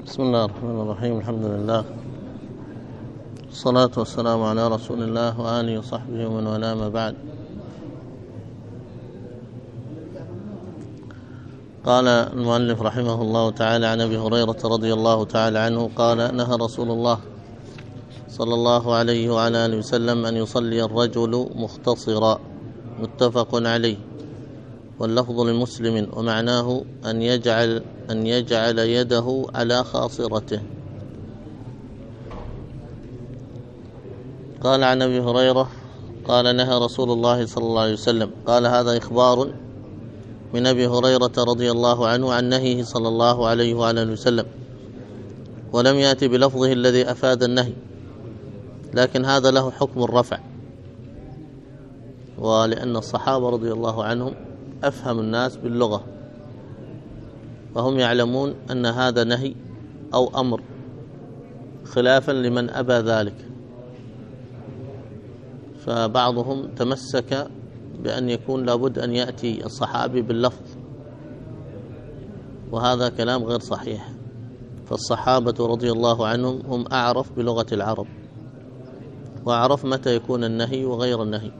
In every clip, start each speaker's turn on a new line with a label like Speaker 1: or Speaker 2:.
Speaker 1: بسم الله الرحمن الرحيم. الحمد لله والصلاة والسلام على رسول الله وآله وصحبه ومن والاه، ما بعد. قال المؤلف رحمه الله تعالى عن أبي هريرة رضي الله تعالى عنه قال: نهى رسول الله صلى الله عليه وعلى آله وسلم أن يصلي الرجل مختصرا، متفق عليه، واللفظ لمسلم، ومعناه أن يجعل يده على خاصرته. قال عن أبي هريرة قال: نهى رسول الله صلى الله عليه وسلم. قال: هذا إخبار من أبي هريرة رضي الله عنه عن نهيه صلى الله عليه وعلى وسلم، ولم يأتي بلفظه الذي أفاد النهي، لكن هذا له حكم الرفع، ولأن الصحابة رضي الله عنهم أفهم الناس باللغة، وهم يعلمون أن هذا نهي أو أمر، خلافا لمن أبى ذلك. فبعضهم تمسك بأن يكون لابد أن يأتي الصحابي باللفظ، وهذا كلام غير صحيح. فالصحابة رضي الله عنهم هم أعرف بلغة العرب، وأعرف متى يكون النهي وغير النهي.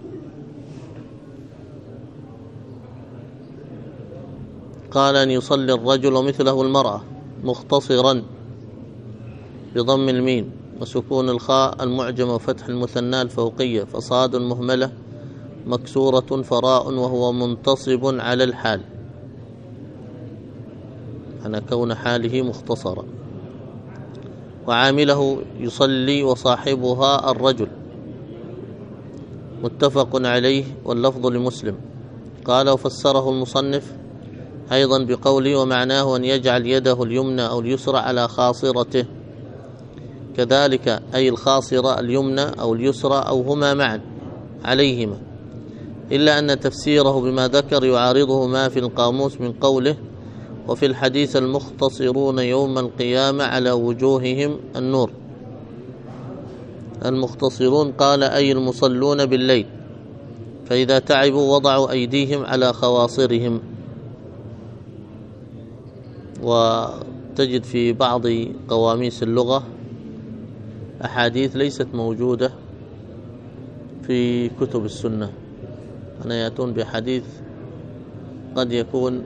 Speaker 1: قال: أن يصلي الرجل مثله المرأة مختصرا، بضم الميم وسكون الخاء المعجمة وفتح المثنى الفوقية، فصاد مهملة مكسورة فراء، وهو منتصب على الحال، أنا كون حاله مختصرا، وعامله يصلي وصاحبها الرجل، متفق عليه، واللفظ لمسلم. قال: وفسره المصنف أيضا بقوله: ومعناه أن يجعل يده اليمنى أو اليسرى على خاصرته، كذلك أي الخاصرة اليمنى أو اليسرى أو هما معا عليهما، إلا أن تفسيره بما ذكر يعارضه ما في القاموس من قوله: وفي الحديث المختصرون يوم القيامة على وجوههم النور. المختصرون قال أي المصلون بالليل، فإذا تعبوا وضعوا أيديهم على خواصرهم. وتجد في بعض قواميس اللغة أحاديث ليست موجودة في كتب السنة، أنا يأتون بحديث قد يكون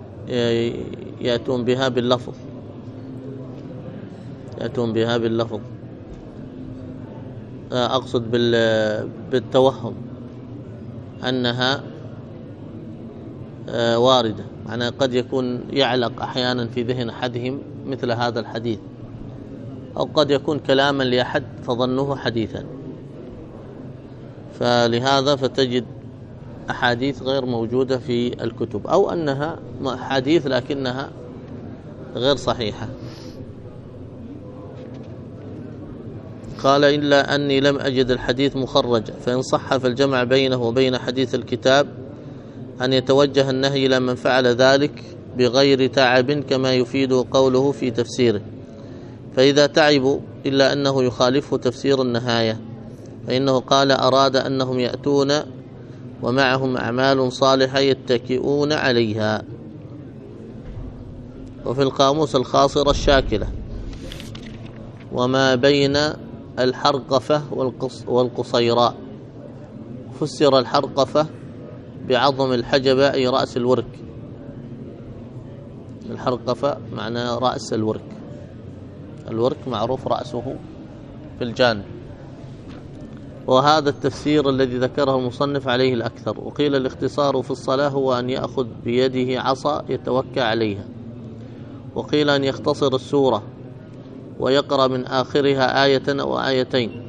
Speaker 1: يأتون بها باللفظ، أقصد بالتوهم أنها واردة، يعني قد يكون يعلق أحيانا في ذهن أحدهم مثل هذا الحديث، أو قد يكون كلاما لأحد فظنه حديثا، فلهذا فتجد أحاديث غير موجودة في الكتب، أو أنها حديث لكنها غير صحيحة. قال: إلا أني لم أجد الحديث مخرجا، فإن صح فالجمع بينه وبين حديث الكتاب أن يتوجه النهي إلى من فعل ذلك بغير تعب، كما يفيد قوله في تفسيره. فإذا تعبوا إلا أنه يخالفه تفسير النهاية، فإنه قال: أراد أنهم يأتون ومعهم أعمال صالحة يتكئون عليها. وفي القاموس الخاصرة الشاكلة، وما بين الحرقفة والقصيراء. فسر الحرقفة بعظم الحجبة أي رأس الورك، الحرقفة معنى رأس الورك، الورك معروف رأسه في الجانب، وهذا التفسير الذي ذكره المصنف عليه الأكثر. وقيل الاختصار في الصلاة هو أن يأخذ بيده عصا يتوكى عليها، وقيل أن يختصر السورة ويقرأ من آخرها آية أو آيتين،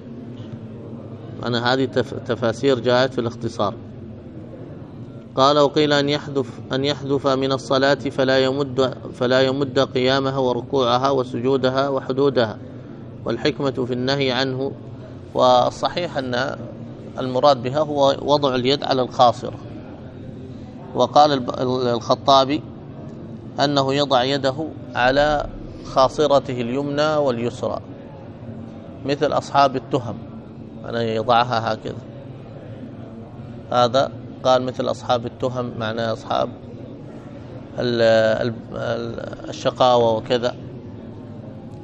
Speaker 1: أنا هذه تفاسير جاءت في الاختصار. قال: وقيل أن يحذف من الصلاة فلا يمد قيامها وركوعها وسجودها وحدودها، والحكمة في النهي عنه. والصحيح أن المراد بها هو وضع اليد على الخاصرة. وقال الخطابي أنه يضع يده على خاصرته اليمنى واليسرى، مثل أصحاب التهم، أنا يضعها هكذا، هذا قال مثل أصحاب التهم، معنى أصحاب الشقاوة وكذا،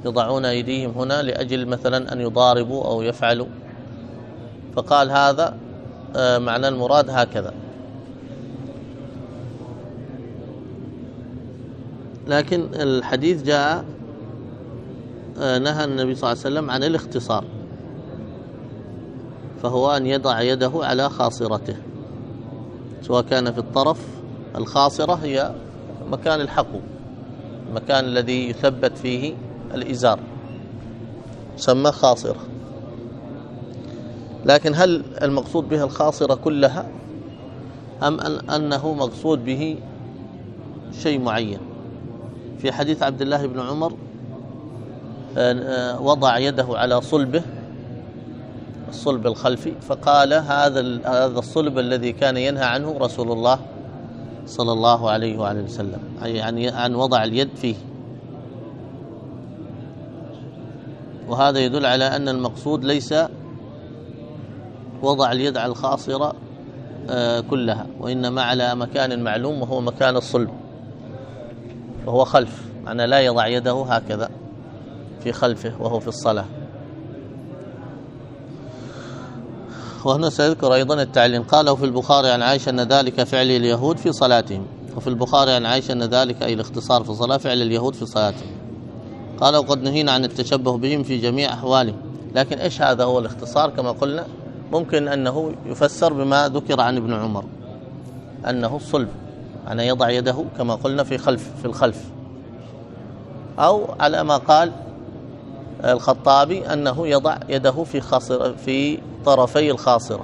Speaker 1: يضعون أيديهم هنا لأجل مثلا أن يضاربوا أو يفعلوا، فقال هذا معنى المراد هكذا. لكن الحديث جاء نهى النبي صلى الله عليه وسلم عن الاختصار، فهو أن يضع يده على خاصرته، سواء كان في الطرف. الخاصرة هي مكان الحقو، المكان الذي يثبت فيه الإزار يسمى خاصرة. لكن هل المقصود بها الخاصرة كلها أم أنه مقصود به شيء معين؟ في حديث عبد الله بن عمر وضع يده على صلبه، الصلب الخلفي، فقال هذا الصلب الذي كان ينهى عنه رسول الله صلى الله عليه وآله وسلم، يعني عن وضع اليد فيه. وهذا يدل على أن المقصود ليس وضع اليد على الخاصرة كلها، وإنما على مكان معلوم وهو مكان الصلب، وهو خلف، معنى لا يضع يده هكذا في خلفه وهو في الصلاة. وهنا سيذكر أيضا التعليل. قال وفي البخاري عن عائشة أن ذلك فعل اليهود في صلاتهم. وفي البخاري عن عائشة أن ذلك أي الاختصار في الصلاة فعل اليهود في صلاتهم. قال وقد نهينا عن التشبه بهم في جميع أحوالهم. لكن إيش هذا هو الاختصار؟ كما قلنا ممكن أنه يفسر بما ذكر عن ابن عمر أنه الصلب، أن يضع يده كما قلنا في الخلف، أو على ما قال الخطابي أنه يضع يده في طرفي الخاصرة.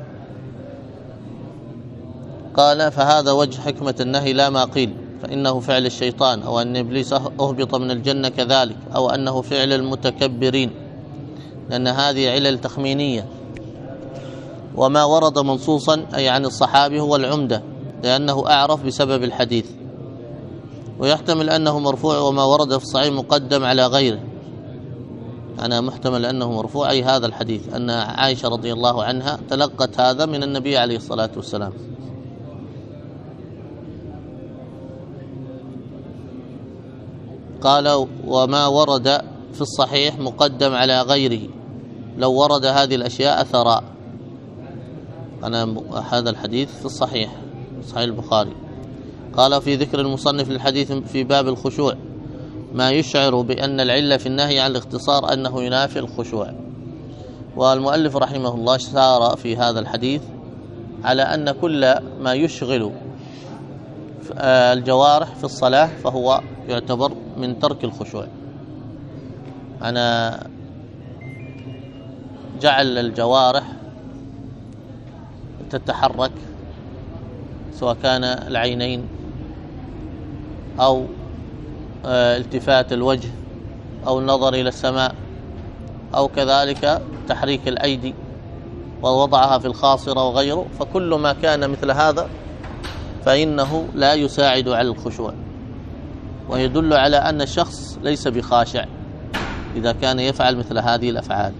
Speaker 1: قال فهذا وجه حكمة النهي لا ما قيل، فإنه فعل الشيطان، أو أن إبليس أهبط من الجنة كذلك، أو أنه فعل المتكبرين، لأن هذه علل تخمينية. وما ورد منصوصا أي عن الصحابي هو العمدة، لأنه أعرف بسبب الحديث. ويحتمل أنه مرفوع، وما ورد في الصحيح مقدم على غيره. أنا محتمل أنه مرفوع أي هذا الحديث، أن عائشة رضي الله عنها تلقت هذا من النبي عليه الصلاة والسلام. قال وما ورد في الصحيح مقدم على غيره، لو ورد هذه الأشياء أثراء. أنا هذا الحديث في الصحيح البخاري. قال في ذكر المصنف للحديث في باب الخشوع ما يشعر بأن العلة في النهي عن الاختصار أنه ينافي الخشوع. والمؤلف رحمه الله سار في هذا الحديث على أن كل ما يشغل الجوارح في الصلاة فهو يعتبر من ترك الخشوع. أنا جعل الجوارح تتحرك، سواء كان العينين أو التفات الوجه أو النظر إلى السماء، أو كذلك تحريك الأيدي ووضعها في الخاصرة وغيره، فكل ما كان مثل هذا فإنه لا يساعد على الخشوع، ويدل على أن الشخص ليس بخاشع إذا كان يفعل مثل هذه الأفعال،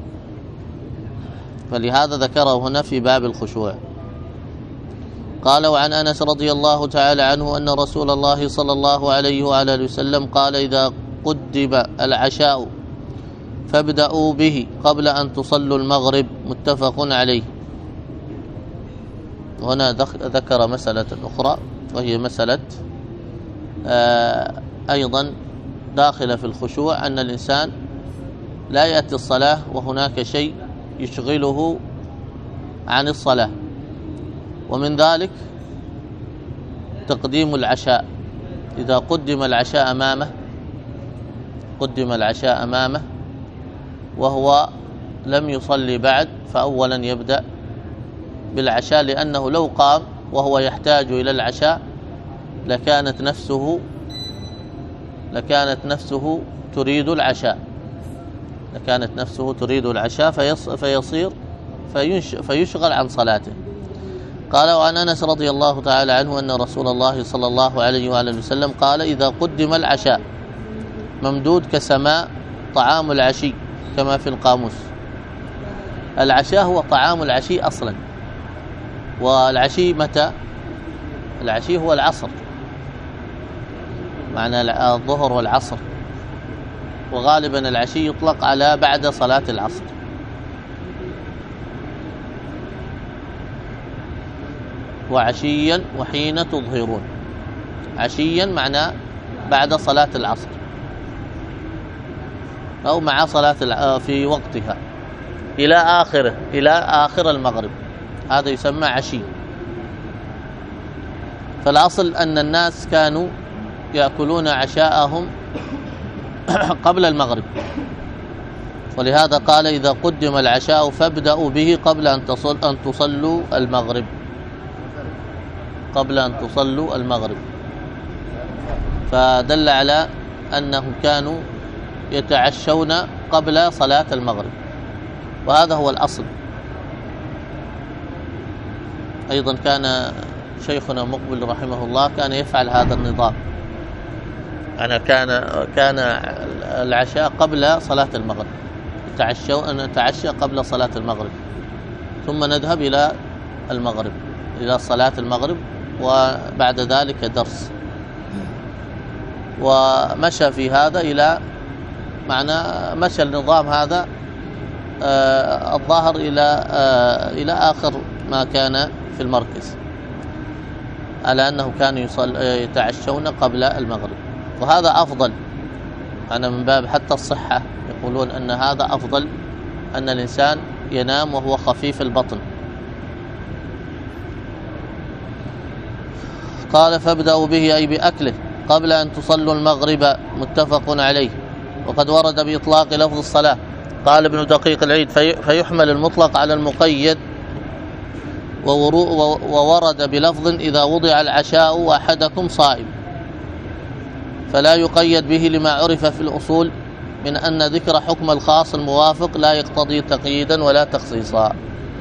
Speaker 1: فلهذا ذكره هنا في باب الخشوع. قال وعن أنس رضي الله تعالى عنه أن رسول الله صلى الله عليه وآله وسلم قال إذا قدم العشاء فابدأوا به قبل أن تصلوا المغرب، متفق عليه. هنا ذكر مسألة أخرى، وهي مسألة أيضا داخلة في الخشوع، أن الإنسان لا يأتي الصلاة وهناك شيء يشغله عن الصلاة، ومن ذلك تقديم العشاء. إذا قدم العشاء أمامه وهو لم يصلي بعد، فأولا يبدأ بالعشاء، لأنه لو قام وهو يحتاج إلى العشاء لكانت نفسه تريد العشاء، فيشغل عن صلاته. قال وعن أنس رضي الله تعالى عنه أن رسول الله صلى الله عليه وآله وسلم قال إذا قدم العشاء، ممدود كسماء طعام العشي كما في القاموس. العشاء هو طعام العشي أصلا، والعشي متى؟ العشي هو العصر، معنى الظهر والعصر. وغالبا العشي يطلق على بعد صلاة العصر. وعشيا وحين تظهرون، عشيا معناه بعد صلاة العصر أو مع صلاة في وقتها إلى آخره، إلى آخر المغرب، هذا يسمى عشي. فالأصل أن الناس كانوا يأكلون عشاءهم قبل المغرب، ولهذا قال إذا قدم العشاء فابدأوا به قبل أن تصلوا المغرب، قبل أن تصلوا المغرب. فدل على أنهم كانوا يتعشون قبل صلاة المغرب، وهذا هو الأصل. أيضا كان شيخنا مقبل رحمه الله كان يفعل هذا النظام، أنا كان العشاء قبل صلاة المغرب، نتعشى قبل صلاة المغرب ثم نذهب إلى المغرب، إلى صلاة المغرب، وبعد ذلك درس. ومشى في هذا إلى معنى مشى النظام هذا الظاهر إلى آخر ما كان في المركز، على أنه كانوا يتعشون قبل المغرب، وهذا أفضل. أنا من باب حتى الصحة يقولون أن هذا أفضل، أن الإنسان ينام وهو خفيف البطن. قال فابدأوا به أي بأكله قبل أن تصلوا المغرب، متفق عليه. وقد ورد بإطلاق لفظ الصلاة، قال ابن دقيق العيد فيحمل المطلق على المقيد، وورد بلفظ إذا وضع العشاء وأحدكم صائم، فلا يقيد به لما عرف في الأصول من أن ذكر حكم الخاص الموافق لا يقتضي تقييدا ولا تخصيصا.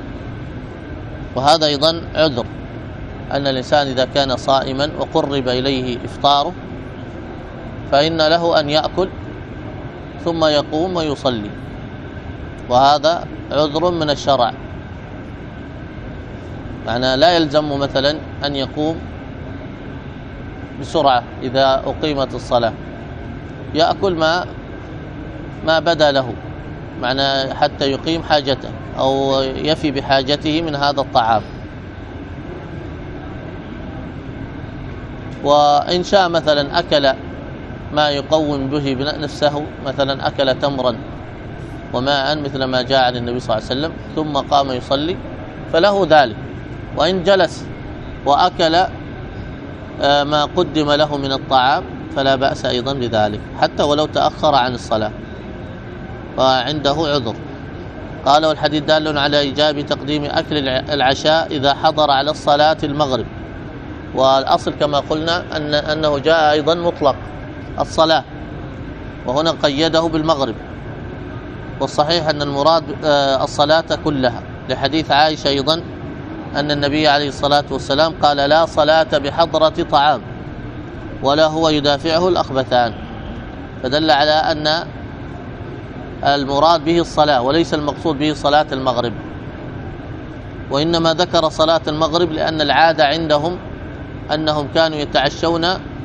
Speaker 1: وهذا أيضا عذر، أن الإنسان إذا كان صائما وقرب إليه إفطاره فإن له أن يأكل ثم يقوم ويصلي، وهذا عذر من الشرع. معنى لا يلزم مثلا أن يقوم بسرعة إذا أقيمت الصلاة، يأكل ما بدا له، معنى حتى يقيم حاجته أو يفي بحاجته من هذا الطعام. وإن شاء مثلا أكل ما يقوم به نفسه، مثلا أكل تمرا وماء مثل ما جاء عن النبي صلى الله عليه وسلم ثم قام يصلي فله ذلك. وإن جلس وأكل ما قدم له من الطعام فلا بأس أيضا بذلك، حتى ولو تأخر عن الصلاة فعنده عذر. قال والحديث دال على إيجاب تقديم أكل العشاء إذا حضر على الصلاة المغرب. والأصل كما قلنا أنه جاء أيضا مطلق الصلاة، وهنا قيده بالمغرب. والصحيح أن المراد الصلاة كلها، لحديث عائشة أيضا أن النبي عليه الصلاة والسلام قال لا صلاة بحضرة طعام ولا هو يدافعه الأخبثان، فدل على أن المراد به الصلاة وليس المقصود به صلاة المغرب. وإنما ذكر صلاة المغرب لأن العادة عندهم أنهم كانوا يتعشون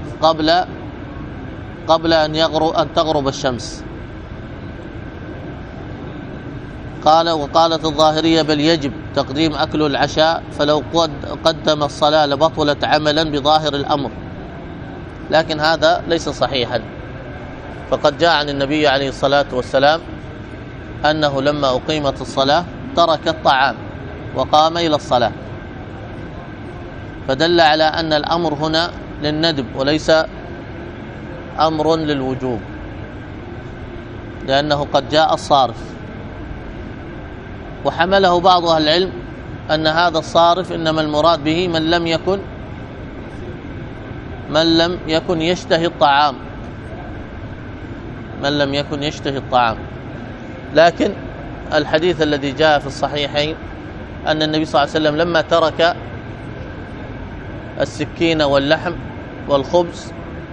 Speaker 1: قبل أن تغرب الشمس. قال وقالت الظاهرية بل يجب تقديم أكل العشاء، فلو قدم الصلاة لبطلت عملا بظاهر الأمر، لكن هذا ليس صحيحا. فقد جاء عن النبي عليه الصلاة والسلام أنه لما أقيمت الصلاة ترك الطعام وقام إلى الصلاة، فدل على أن الأمر هنا للندب وليس أمر للوجوب، لأنه قد جاء الصارف. وحمله بعض أهل العلم أن هذا الصارف إنما المراد به من لم يكن يشتهي الطعام، من لم يكن يشتهي الطعام. لكن الحديث الذي جاء في الصحيحين أن النبي صلى الله عليه وسلم لما ترك السكين واللحم والخبز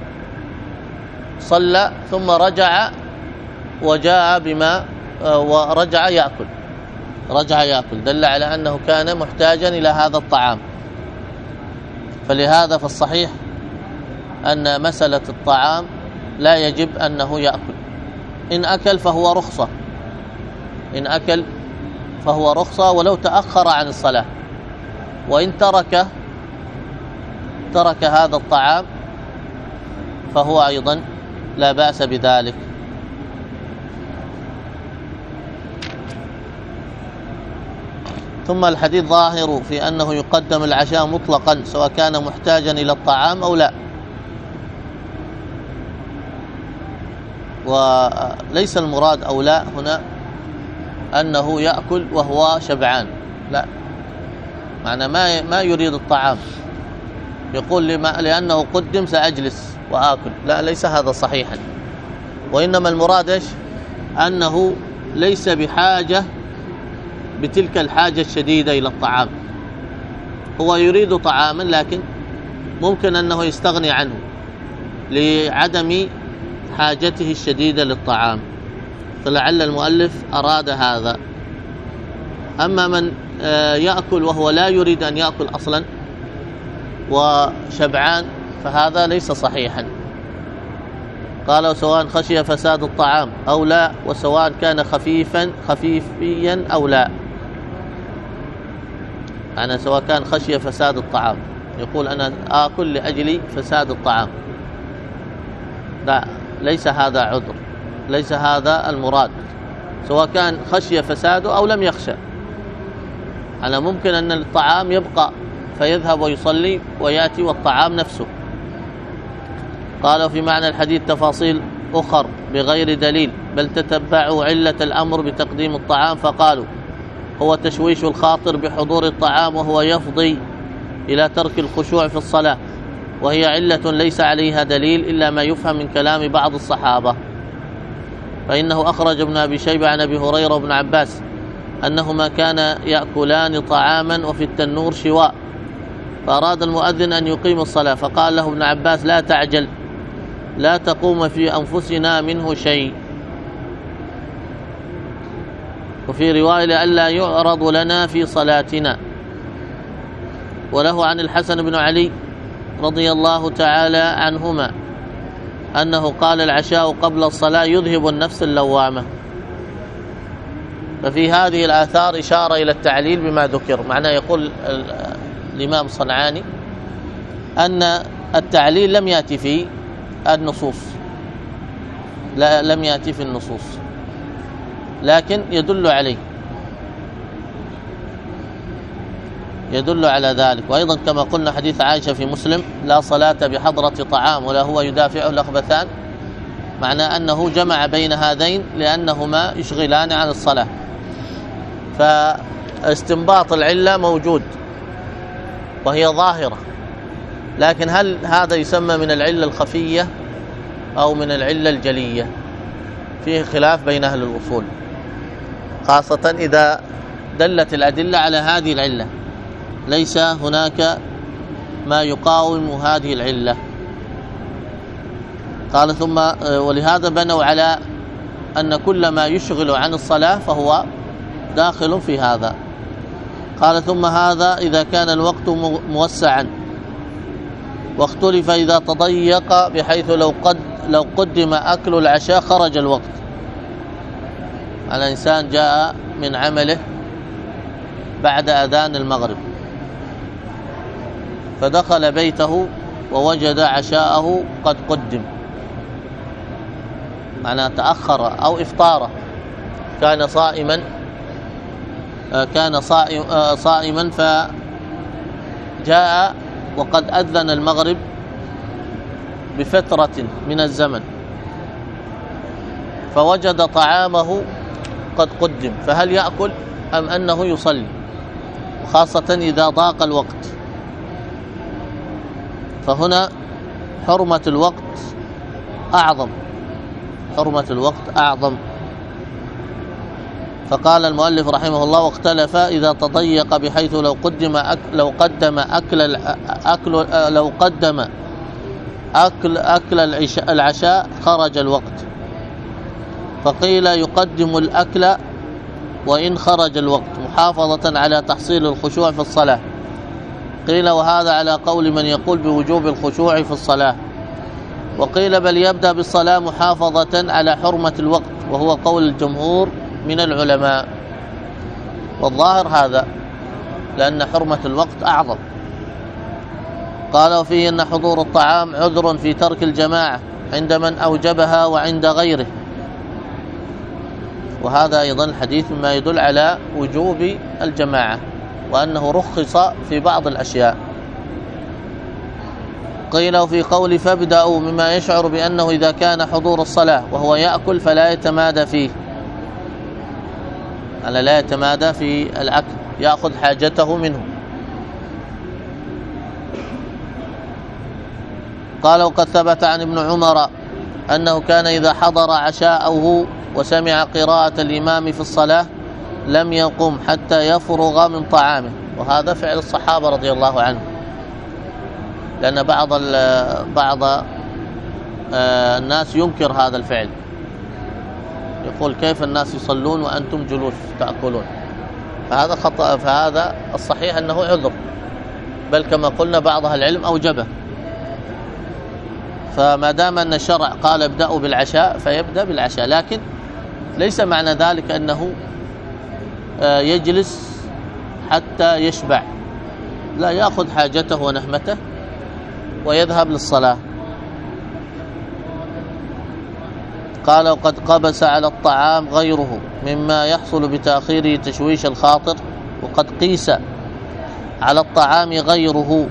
Speaker 1: صلى ثم رجع وجاء بما ورجع يأكل، دل على أنه كان محتاجا إلى هذا الطعام. فلهذا فالصحيح أن مسألة الطعام لا يجب أنه يأكل، إن أكل فهو رخصة، إن أكل فهو رخصة ولو تأخر عن الصلاة. وإن ترك هذا الطعام فهو أيضا لا بأس بذلك. ثم الحديث ظاهر في أنه يقدم العشاء مطلقا سواء كان محتاجا إلى الطعام أو لا، وليس المراد أو لا هنا أنه يأكل وهو شبعان، لا، معنى ما يريد الطعام يقول لأنه قدم سأجلس وآكل، لا، ليس هذا صحيحا. وإنما المراد إيش؟ أنه ليس بحاجة بتلك الحاجة الشديدة إلى الطعام، هو يريد طعاما لكن ممكن أنه يستغني عنه لعدم حاجته الشديدة للطعام، فلعل المؤلف أراد هذا. أما من يأكل وهو لا يريد أن يأكل أصلا وشبعان فهذا ليس صحيحا. قال سواء خشي فساد الطعام أو لا، وسواء كان خفيفيا أو لا، يعني سواء كان خشي فساد الطعام، يقول أنا آكل لأجل فساد الطعام، لا، ليس هذا عذر، ليس هذا المراد، سواء كان خشي فساده أو لم يخشى. أنا ممكن أن الطعام يبقى فيذهب ويصلي ويأتي والطعام نفسه. قالوا في معنى الحديث تفاصيل أخر بغير دليل، بل تتبعوا علة الأمر بتقديم الطعام فقالوا هو تشويش الخاطر بحضور الطعام وهو يفضي إلى ترك الخشوع في الصلاة، وهي علة ليس عليها دليل إلا ما يفهم من كلام بعض الصحابة. فإنه أخرج ابن أبي شيبة عن أبي هريرة وابن عباس أنهما كانا يأكلان طعاما وفي التنور شواء، فأراد المؤذن أن يقيم الصلاة فقال له ابن عباس لا تعجل، لا تقوم في أنفسنا منه شيء. وفي رواية لئلا يعرض لنا في صلاتنا. وله عن الحسن بن علي رضي الله تعالى عنهما أنه قال العشاء قبل الصلاة يذهب النفس اللوامة. ففي هذه الآثار إشارة إلى التعليل بما ذكر، معناه يقول الإمام الصنعاني أن التعليل لم يأتي في النصوص، لا، لم يأتي في النصوص، لكن يدل عليه، يدل على ذلك. وأيضا كما قلنا حديث عائشة في مسلم لا صلاة بحضرة طعام ولا هو يدافعه الأخبثان، معناه أنه جمع بين هذين لأنهما يشغلان عن الصلاة. فاستنباط العلة موجود وهي ظاهرة، لكن هل هذا يسمى من العلة الخفية أو من العلة الجلية؟ فيه خلاف بين أهل الأصول، خاصة إذا دلت الأدلة على هذه العلة، ليس هناك ما يقاوم هذه العلة. قال ثم ولهذا بنوا على أن كل ما يشغل عن الصلاة فهو داخل في هذا. قال ثم هذا إذا كان الوقت موسعا، واختلف إذا تضيق بحيث لو قدم أكل العشاء خرج الوقت. على إنسان جاء من عمله بعد أذان المغرب فدخل بيته ووجد عشاءه قد قدم، معناه تأخر أو إفطاره، كان صائما فجاء وقد أذن المغرب بفترة من الزمن فوجد طعامه قد قدم، فهل يأكل أم أنه يصلي؟ خاصة إذا ضاق الوقت، فهنا حرمة الوقت أعظم، حرمة الوقت أعظم. فقال المؤلف رحمه الله واختلف إذا تضيق بحيث لو قدم أكل العشاء خرج الوقت، فقيل يقدم الأكل وإن خرج الوقت محافظة على تحصيل الخشوع في الصلاة. قيل وهذا على قول من يقول بوجوب الخشوع في الصلاة، وقيل بل يبدأ بالصلاة محافظة على حرمة الوقت وهو قول الجمهور من العلماء، والظاهر هذا لأن حرمة الوقت أعظم. قالوا فيه أن حضور الطعام عذر في ترك الجماعة عند من أوجبها وعند غيره، وهذا أيضا الحديث مما يدل على وجوب الجماعة وأنه رخص في بعض الأشياء. قيل في قول فابدأوا مما يشعر بأنه إذا كان حضور الصلاة وهو يأكل فلا يتمادى فيه، ألا لا يتمادى في الأكل، يأخذ حاجته منه. قال وقد ثبت عن ابن عمر أنه كان إذا حضر عشاءه وسمع قراءة الإمام في الصلاة لم يقم حتى يفرغ من طعامه، وهذا فعل الصحابة رضي الله عنهم، لأن بعض الناس ينكر هذا الفعل، يقول كيف الناس يصلون وأنتم جلوس تأكلون، فهذا خطأ. فهذا الصحيح أنه عذر، بل كما قلنا بعض أهل العلم أوجبه. فما دام أن الشرع قال ابدأوا بالعشاء فيبدأ بالعشاء، لكن ليس معنى ذلك أنه يجلس حتى يشبع، لا، يأخذ حاجته ونهمته ويذهب للصلاة. قال وقد قبس على الطعام غيره مما يحصل بتأخيره تشويش الخاطر، وقد قيس على الطعام غيره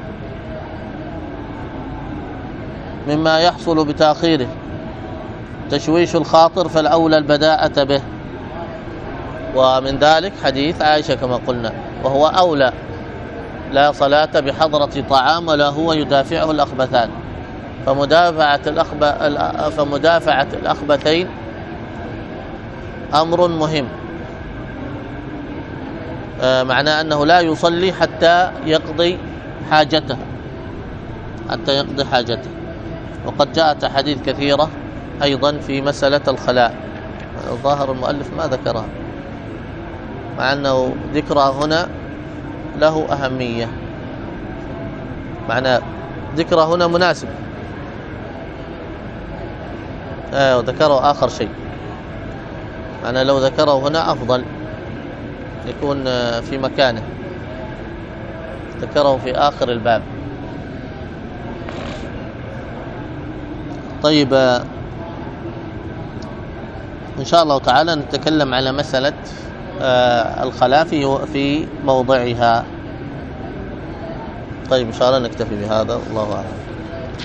Speaker 1: مما يحصل بتأخيره تشويش الخاطر، فالأولى البداءة به، ومن ذلك حديث عائشة كما قلنا، وهو أولى، لا صلاة بحضرة طعام ولا هو يدافعه الأخبثان، فمدافعة الأخبثين أمر مهم، معناه أنه لا يصلي حتى يقضي حاجته، وقد جاءت أحاديث كثيرة أيضا في مسألة الخلاء، ظاهر المؤلف ما ذكرها، مع أنه ذكرها هنا له أهمية، معنى ذكرها هنا مناسب، وذكره آخر شيء، معنى لو ذكره هنا أفضل يكون في مكانه، ذكره في آخر الباب. طيب، إن شاء الله تعالى نتكلم على مسألة الخلاء في موضعها. طيب إن شاء الله نكتفي بهذا، والله أعلم.